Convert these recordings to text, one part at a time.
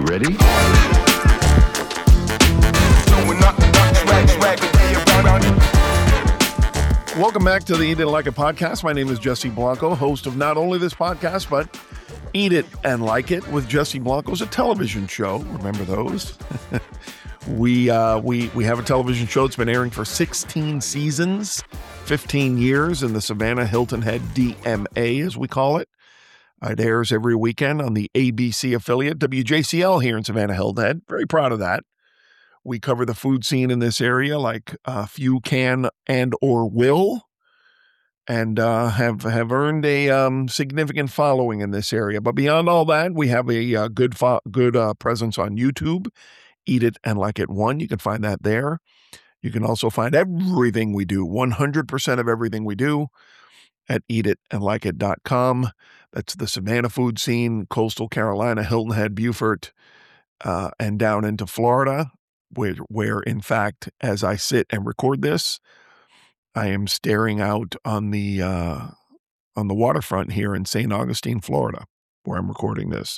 ready? Welcome back to the Eat It and Like It podcast. My name is Jesse Blanco, host of not only this podcast, but Eat It and Like It with Jesse Blanco is a television show. Remember those? We have a television show that's been airing for 16 seasons, 15 years in the Savannah Hilton Head DMA, as we call it. It airs every weekend on the ABC affiliate, WJCL, here in Savannah Hilton Head. Very proud of that. We cover the food scene in this area like few can and or will, and have earned a significant following in this area. But beyond all that, we have a good presence on YouTube, Eat It and Like It 1. You can find that there. You can also find everything we do, 100% of everything we do, at eatitandlikeit.com. That's the Savannah food scene, coastal Carolina, Hilton Head, Beaufort, and down into Florida, where in fact, as I sit and record this, I am staring out on the waterfront here in St. Augustine, Florida, where I'm recording this.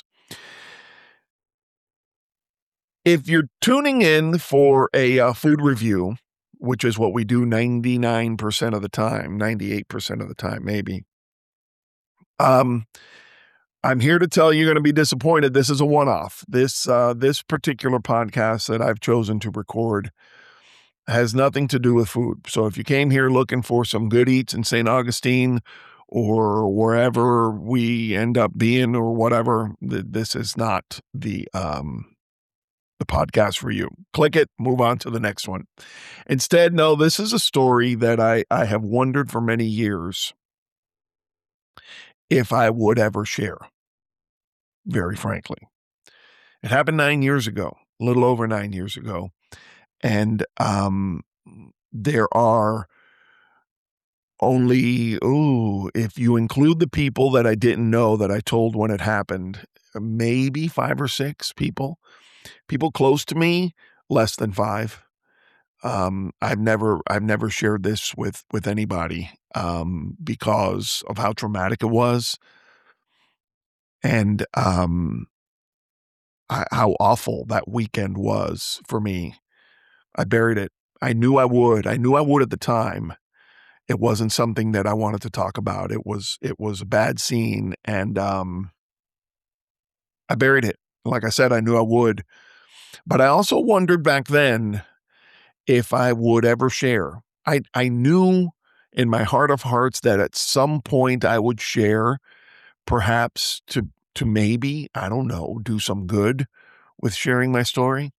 If you're tuning in for a food review, which is what we do 99% of the time, 98% of the time, maybe. I'm here to tell you you're going to be disappointed. This is a one-off. This particular podcast that I've chosen to record has nothing to do with food. So if you came here looking for some good eats in St. Augustine or wherever we end up being or whatever, this is not the podcast for you. Click it, move on to the next one. Instead, no, this is a story that I have wondered for many years if I would ever share, very frankly. It happened 9 years ago, a little over 9 years ago. And there are only, if you include the people that I didn't know that I told when it happened, maybe 5 or 6 people. People close to me, less than 5. I've never shared this with anybody because of how traumatic it was, and how awful that weekend was for me. I buried it. I knew I would. I knew I would at the time. It wasn't something that I wanted to talk about. It was a bad scene, and I buried it. Like I said, I knew I would. But I also wondered back then if I would ever share. I knew in my heart of hearts that at some point I would share, perhaps to maybe, I don't know, do some good with sharing my story.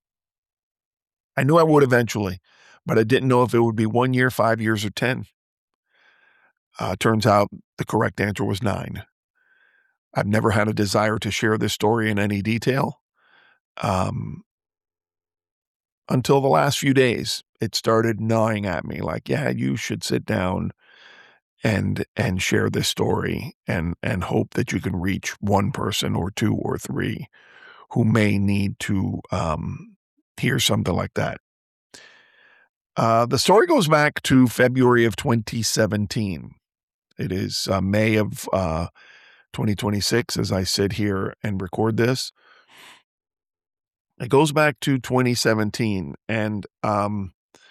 I knew I would eventually, but I didn't know if it would be 1 year, 5 years, or 10. Turns out the correct answer was 9. I've never had a desire to share this story in any detail. Until the last few days, it started gnawing at me like, yeah, you should sit down and share this story and hope that you can reach one person or 2 or 3 who may need to hear something like that. The story goes back to February of 2017. It is May of 2026 as I sit here and record this. It goes back to 2017, and I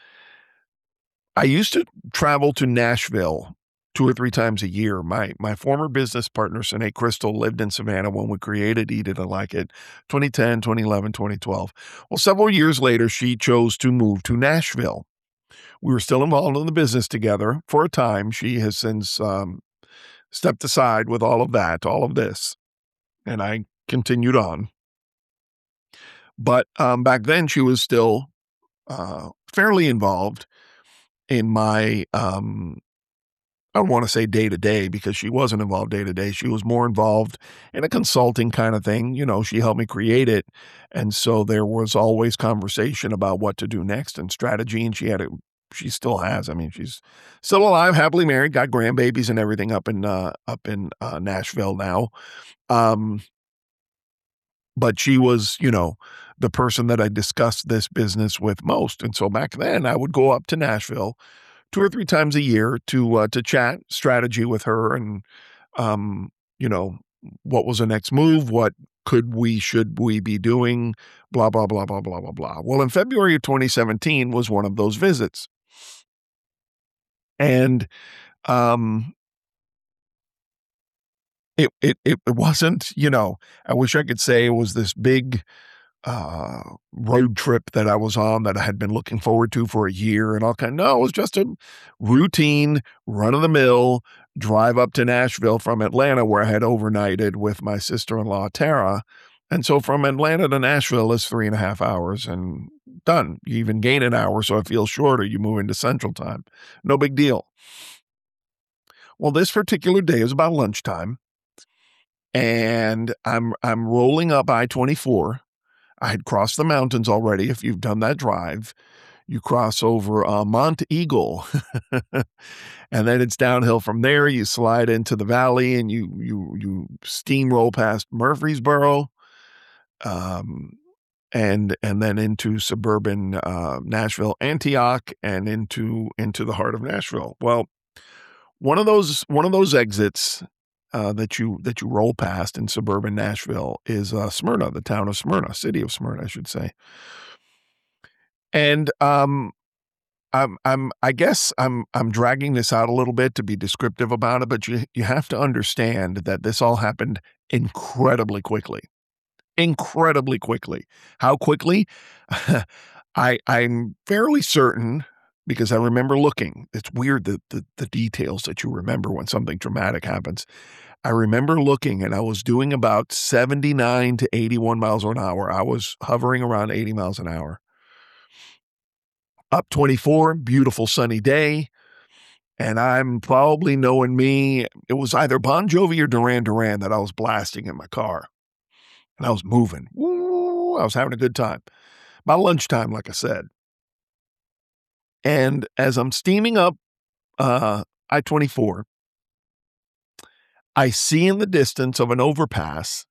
used to travel to Nashville 2 or 3 times a year. My former business partner, Sinead Crystal, lived in Savannah when we created Eat It and Like It, 2010, 2011, 2012. Well, several years later, she chose to move to Nashville. We were still involved in the business together for a time. She has since stepped aside with all of this, and I continued on. But back then, she was still fairly involved in my, I don't want to say day-to-day because she wasn't involved day-to-day. She was more involved in a consulting kind of thing. You know, she helped me create it. And so there was always conversation about what to do next and strategy. And she still has. I mean, she's still alive, happily married, got grandbabies and everything up in Nashville now. But she was, the person that I discussed this business with most. And so back then I would go up to Nashville 2 or 3 times a year to chat strategy with her and, what was the next move, what should we be doing, blah, blah, blah, blah, blah, blah, blah. Well, in February of 2017 was one of those visits. And it wasn't, I wish I could say it was this big road trip that I was on that I had been looking forward to for a year and all kind. No, it was just a routine, run of the mill drive up to Nashville from Atlanta, where I had overnighted with my sister-in-law, Tara. And so from Atlanta to Nashville is 3.5 hours and done. You even gain an hour, so it feels shorter. You move into Central Time. No big deal. Well, this particular day is about lunchtime, and I'm rolling up I-24. I had crossed the mountains already. If you've done that drive, you cross over Mount Eagle, and then it's downhill from there. You slide into the valley, and you steamroll past Murfreesboro, and then into suburban Nashville, Antioch, and into the heart of Nashville. Well, one of those exits that you roll past in suburban Nashville is Smyrna, the town of Smyrna, city of Smyrna, I should say. And I guess I'm dragging this out a little bit to be descriptive about it, but you have to understand that this all happened incredibly quickly. Incredibly quickly. How quickly? I'm fairly certain, because I remember looking. It's weird the details that you remember when something dramatic happens. I remember looking, and I was doing about 79 to 81 miles an hour. I was hovering around 80 miles an hour. Up 24, beautiful sunny day. And I'm probably, knowing me, it was either Bon Jovi or Duran Duran that I was blasting in my car. And I was moving. Woo, I was having a good time. About lunchtime, like I said. And as I'm steaming up I-24, I see in the distance of an overpass,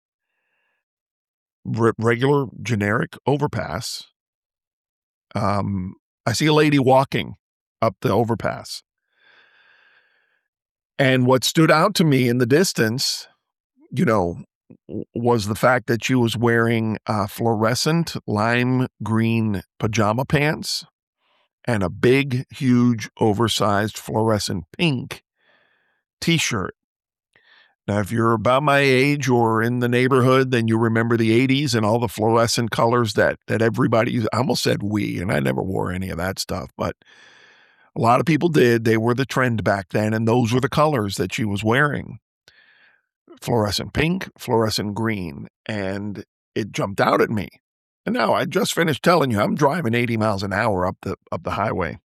regular generic overpass, I see a lady walking up the overpass. And what stood out to me in the distance, was the fact that she was wearing fluorescent lime green pajama pants and a big, huge, oversized fluorescent pink t-shirt. Now, if you're about my age or in the neighborhood, then you remember the 80s and all the fluorescent colors that everybody used. I almost said we, and I never wore any of that stuff, but a lot of people did. They were the trend back then, and those were the colors that she was wearing. Fluorescent pink, fluorescent green, and it jumped out at me. And now I just finished telling you I'm driving 80 miles an hour up the highway.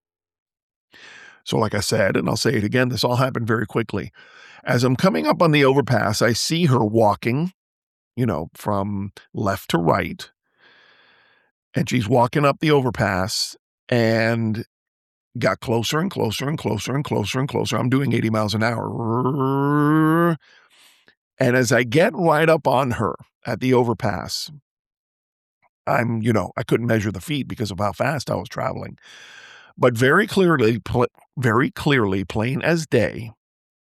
So like I said, and I'll say it again, this all happened very quickly. As I'm coming up on the overpass, I see her walking, from left to right. And she's walking up the overpass and got closer and closer and closer and closer and closer. I'm doing 80 miles an hour. And as I get right up on her at the overpass, I couldn't measure the feet because of how fast I was traveling. But very clearly, plain as day,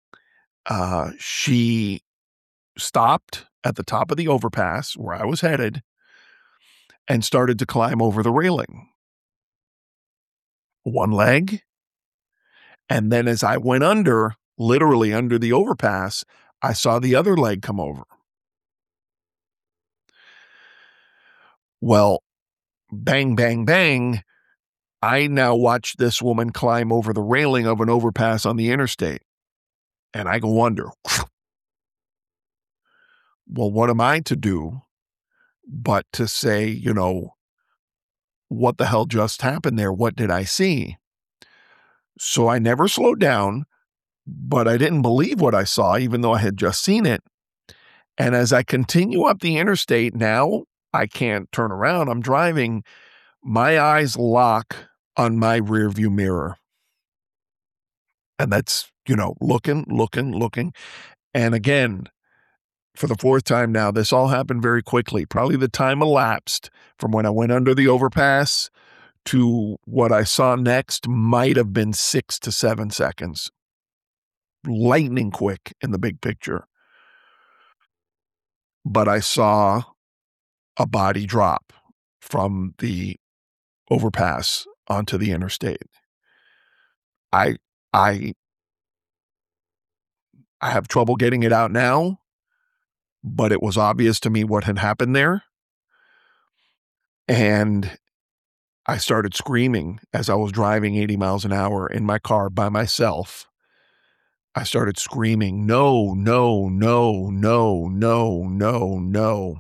she stopped at the top of the overpass where I was headed and started to climb over the railing. One leg. And then as I went literally under the overpass, I saw the other leg come over. Well, bang, bang, bang. I now watch this woman climb over the railing of an overpass on the interstate. And I go wonder, well, what am I to do but to say, what the hell just happened there? What did I see? So I never slowed down, but I didn't believe what I saw, even though I had just seen it. And as I continue up the interstate, now I can't turn around. I'm driving. My eyes lock on my rearview mirror. And that's, looking. And again, for the fourth time now, this all happened very quickly. Probably the time elapsed from when I went under the overpass to what I saw next might have been 6 to 7 seconds. Lightning quick in the big picture. but I saw a body drop from the overpass onto the interstate. I I I have trouble getting it out now, but it was obvious to me what had happened there, and I started screaming as I was driving 80 miles an hour in my car by myself. I started screaming, "No, no, no, no, no, no, no."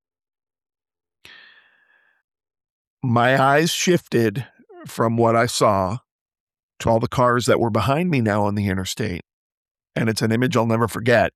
My eyes shifted from what I saw to all the cars that were behind me now on the interstate, and it's an image I'll never forget.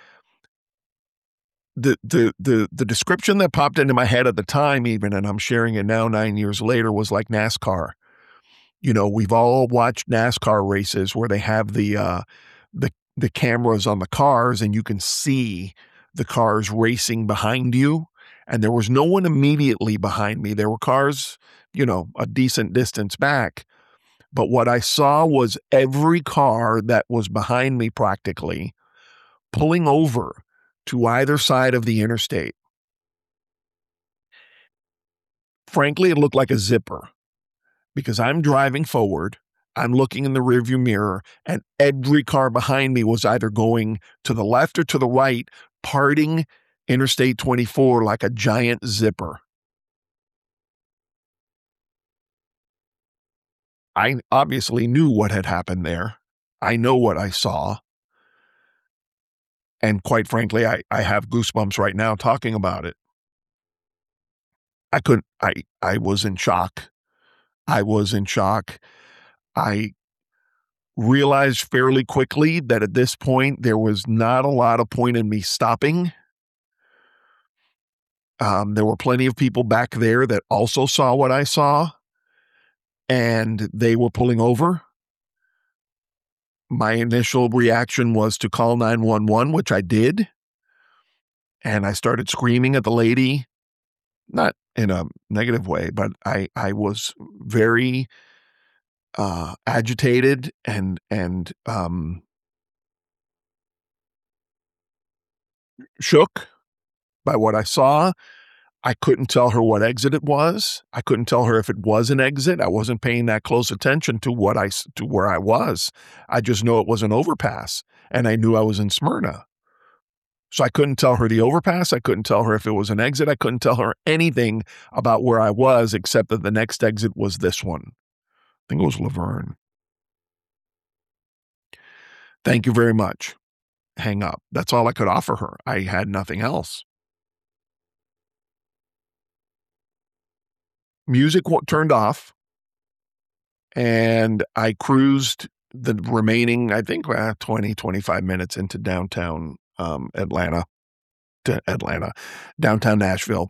The description that popped into my head at the time even, and I'm sharing it now 9 years later, was like NASCAR. You know, we've all watched NASCAR races where they have the cameras on the cars and you can see the cars racing behind you, and there was no one immediately behind me. There were cars, you know, a decent distance back, but what I saw was every car that was behind me practically pulling over to either side of the interstate. Frankly, it looked like a zipper because I'm driving forward, I'm looking in the rearview mirror, and every car behind me was either going to the left or to the right, parting Interstate 24 like a giant zipper. I obviously knew what had happened there. I know what I saw. And quite frankly, I have goosebumps right now talking about it. I couldn't, I was in shock. I was in shock. I realized fairly quickly that at this point, there was not a lot of point in me stopping. There were plenty of people back there that also saw what I saw, and they were pulling over. My initial reaction was to call 911, which I did. And I started screaming at the lady, not in a negative way, but I was very agitated and shook by what I saw. I couldn't tell her what exit it was. I couldn't tell her if it was an exit. I wasn't paying that close attention to to where I was. I just know it was an overpass, and I knew I was in Smyrna. So I couldn't tell her the overpass. I couldn't tell her if it was an exit. I couldn't tell her anything about where I was except that the next exit was this one. I think it was Laverne. Thank you very much. Hang up. That's all I could offer her. I had nothing else. Music turned off, and I cruised the remaining, I think, 20, 25 minutes into downtown downtown Nashville.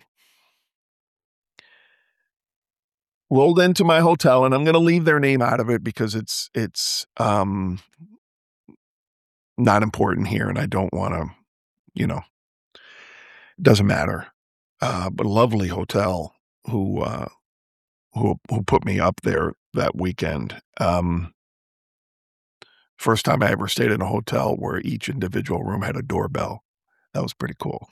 Rolled into my hotel, and I'm going to leave their name out of it because it's not important here, and I don't want to, you know, doesn't matter. But a lovely hotel who put me up there that weekend. First time I ever stayed in a hotel where each individual room had a doorbell. That was pretty cool.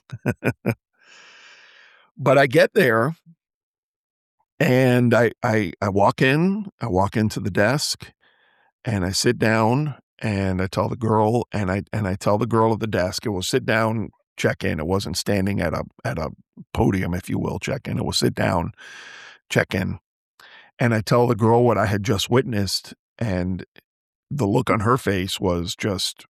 But I get there and I walk into the desk and I sit down and I tell the girl I tell the girl at the desk, it was sit down, check in. It wasn't standing at a podium, if you will, check in. It was sit down, check in. And I tell the girl what I had just witnessed, and the look on her face was just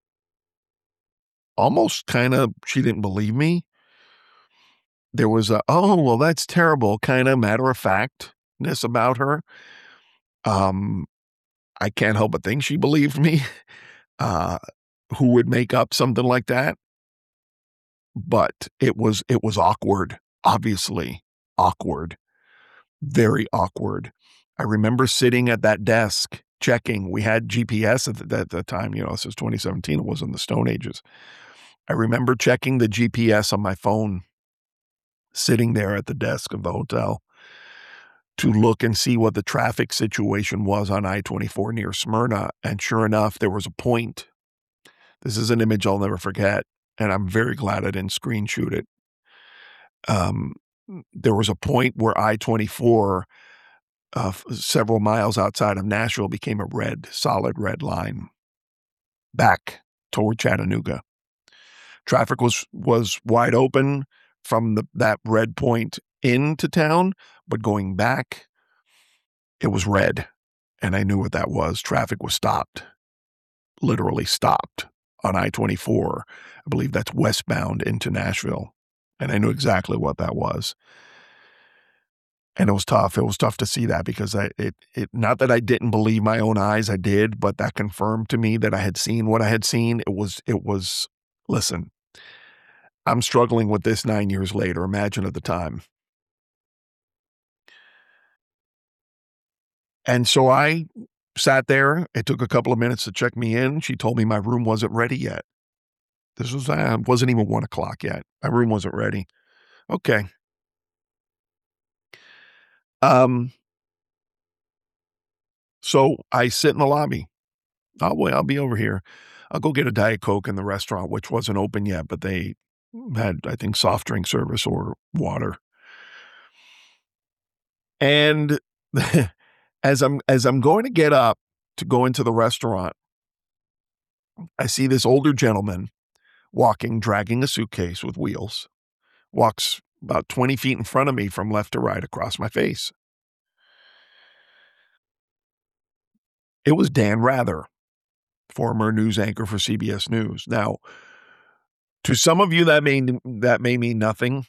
almost kind of, she didn't believe me. There was a, "Oh, well, that's terrible," kind of matter of factness about her. Um, I can't help but think she believed me. Uh, who would make up something like that? But it was awkward, obviously awkward, very awkward. I remember sitting at that desk checking. We had GPS at the time, you know, this was 2017, it was in the Stone Ages. I remember checking the GPS on my phone, sitting there at the desk of the hotel to look and see what the traffic situation was on I-24 near Smyrna, and sure enough, there was a point. This is an image I'll never forget. and I'm very glad I didn't screen shoot it. Um, there was a point where I-24, several miles outside of Nashville, became a solid red line back toward Chattanooga. Traffic was wide open from that red point into town, but going back, it was red, and I knew what that was. Traffic was stopped, literally stopped on I-24. I believe that's westbound into Nashville, and I knew exactly what that was. And it was tough. It was tough to see that because not that I didn't believe my own eyes, I did, but that confirmed to me that I had seen what I had seen. Listen, I'm struggling with this 9 years later. Imagine at the time. And so I sat there. It took a couple of minutes to check me in. She told me my room wasn't ready yet. This wasn't even 1:00 yet. My room wasn't ready. Okay. Um, so I sit in the lobby. "Oh, boy, I'll be over here. I'll go get a Diet Coke in the restaurant," which wasn't open yet, but they had, I think, soft drink service or water. And as I'm going to get up to go into the restaurant, I see this older gentleman walking, dragging a suitcase with wheels, walks about 20 feet in front of me from left to right across my face. It was Dan Rather, former news anchor for CBS News. Now, to some of you, that may mean nothing,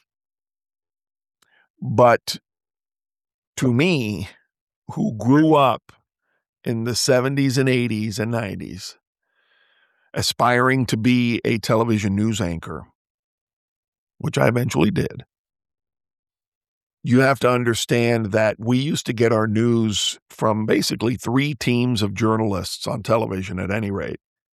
but to me, who grew up in the 70s and 80s and 90s, aspiring to be a television news anchor, which I eventually did, you have to understand that we used to get our news from basically 3 teams of journalists on television at any rate,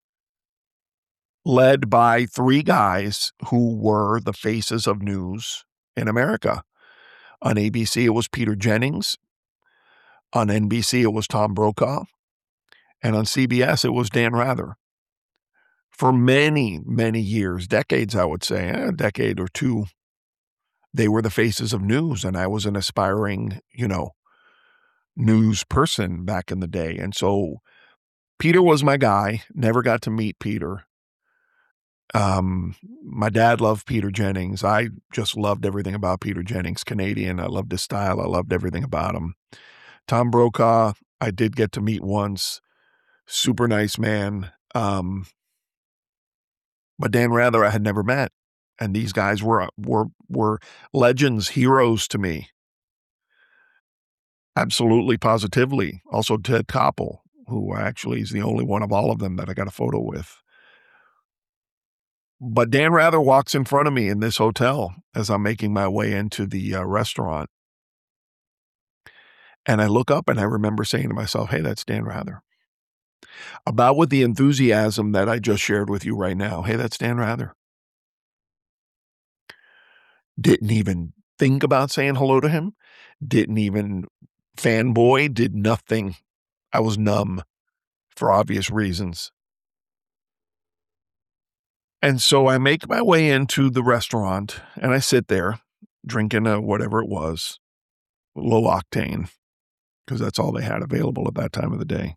led by 3 guys who were the faces of news in America. On ABC, it was Peter Jennings. On NBC, it was Tom Brokaw. And on CBS, it was Dan Rather. For many, many years, decades, I would say, a decade or 2, they were the faces of news, and I was an aspiring, news person back in the day. And so Peter was my guy. Never got to meet Peter. My dad loved Peter Jennings. I just loved everything about Peter Jennings, Canadian. I loved his style. I loved everything about him. Tom Brokaw, I did get to meet once. Super nice man. But Dan Rather, I had never met. And these guys were legends, heroes to me. Absolutely, positively. Also Ted Koppel, who actually is the only one of all of them that I got a photo with. But Dan Rather walks in front of me in this hotel as I'm making my way into the restaurant. And I look up and I remember saying to myself, "Hey, that's Dan Rather." About with the enthusiasm that I just shared with you right now. "Hey, that's Dan Rather." Didn't even think about saying hello to him. Didn't even fanboy, did nothing. I was numb for obvious reasons. And so I make my way into the restaurant and I sit there drinking whatever it was, low octane, because that's all they had available at that time of the day.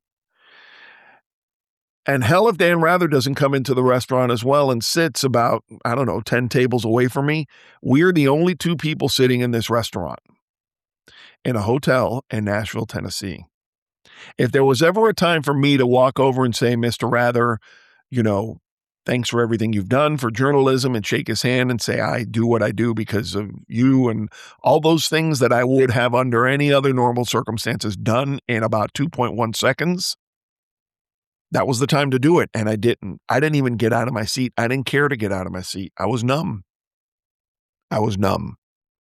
And hell if Dan Rather doesn't come into the restaurant as well and sits about, 10 tables away from me. We're the only 2 people sitting in this restaurant in a hotel in Nashville, Tennessee. If there was ever a time for me to walk over and say, "Mr. Rather, thanks for everything you've done for journalism," and shake his hand and say, "I do what I do because of you," and all those things that I would have under any other normal circumstances done in about 2.1 seconds, that was the time to do it, and I didn't. I didn't even get out of my seat. I didn't care to get out of my seat. I was numb. I was numb.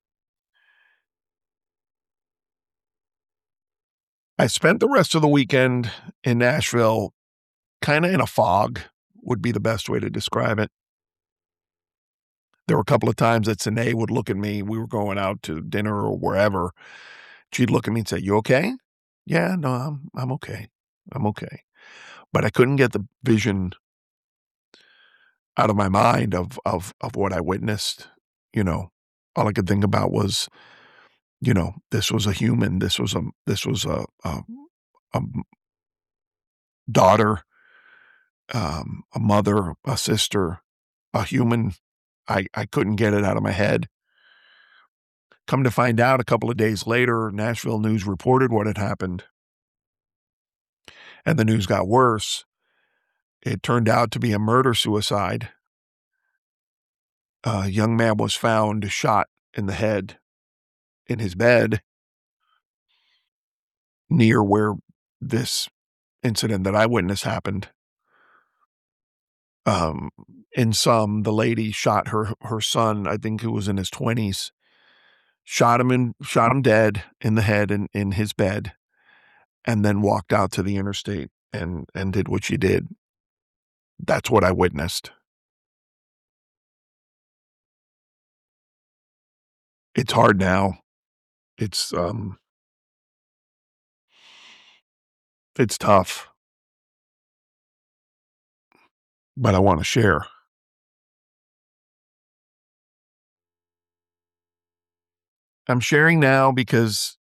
I spent the rest of the weekend in Nashville kinda in a fog, would be the best way to describe it. There were a couple of times that Sine would look at me. We were going out to dinner or wherever. She'd look at me and say, "You okay?" "Yeah, no, I'm okay. I'm okay." But I couldn't get the vision out of my mind of what I witnessed. You know, all I could think about was, this was a human. This was a daughter, a mother, a sister, a human. I couldn't get it out of my head. Come to find out, a couple of days later, Nashville News reported what had happened, and the news got worse. It turned out to be a murder-suicide. A young man was found shot in the head in his bed near where this incident that I witnessed happened. In sum, the lady shot her son, I think who was in his 20s, shot him dead in the head in his bed, and then walked out to the interstate and did what she did. That's what I witnessed. It's hard now. It's tough, but I want to share. I'm sharing now because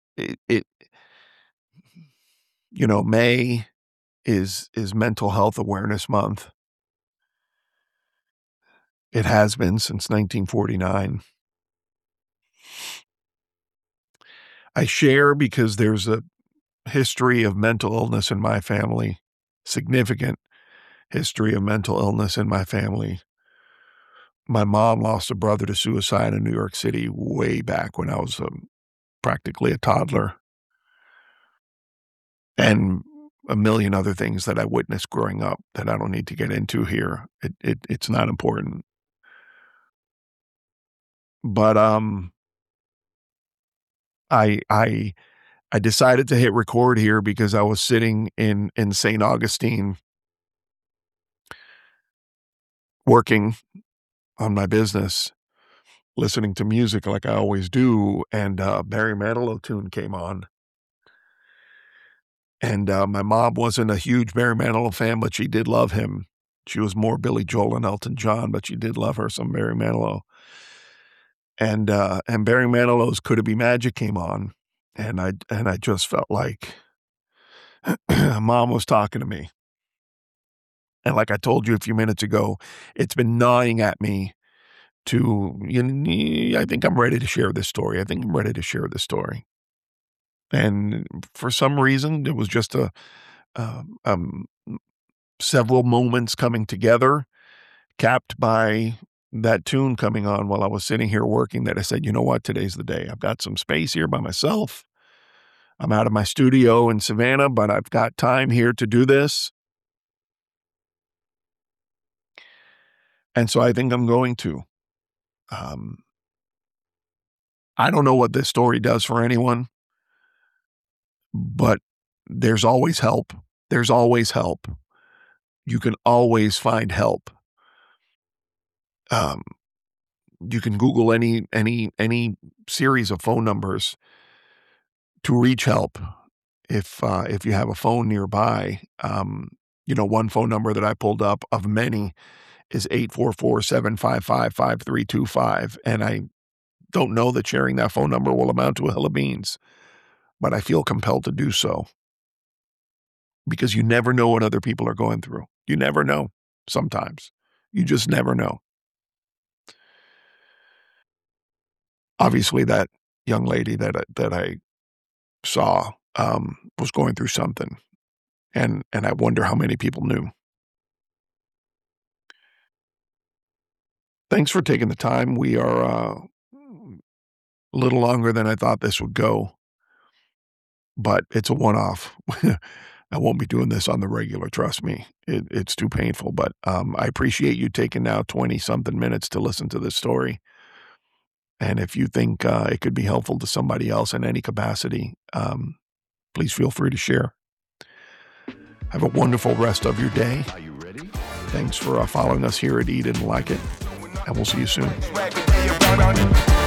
May is Mental Health Awareness Month. It has been since 1949. I share because there's a history of mental illness in my family, significant history of mental illness in my family. My mom lost a brother to suicide in New York City way back when I was practically a toddler. And a million other things that I witnessed growing up that I don't need to get into here. It's not important. But I decided to hit record here because I was sitting in St. Augustine working on my business, listening to music like I always do, and Barry Manilow tune came on. And my mom wasn't a huge Barry Manilow fan, but she did love him. She was more Billy Joel and Elton John, but she did love her some Barry Manilow. And Barry Manilow's Could It Be Magic came on, and I just felt like Mom was talking to me. And like I told you a few minutes ago, it's been gnawing at me I think I'm ready to share this story. And for some reason, it was just several moments coming together, capped by that tune coming on while I was sitting here working, that I said, you know what, today's the day. I've got some space here by myself. I'm out of my studio in Savannah, but I've got time here to do this. And so I think I'm going to. I don't know what this story does for anyone, but there's always help. There's always help. You can always find help. You can Google any series of phone numbers to reach help if you have a phone nearby. One phone number that I pulled up of many is 844-755-5325. And I don't know that sharing that phone number will amount to a hill of beans, but I feel compelled to do so because you never know what other people are going through. You never know. Sometimes you just never know. Obviously, that young lady that I saw was going through something, and I wonder how many people knew. Thanks for taking the time. We are a little longer than I thought this would go, but it's a one-off. I won't be doing this on the regular, trust me. It's too painful, but I appreciate you taking now 20-something minutes to listen to this story. And if you think it could be helpful to somebody else in any capacity, please feel free to share. Have a wonderful rest of your day. Are you ready? Thanks for following us here at Eat It and Like It, and we'll see you soon.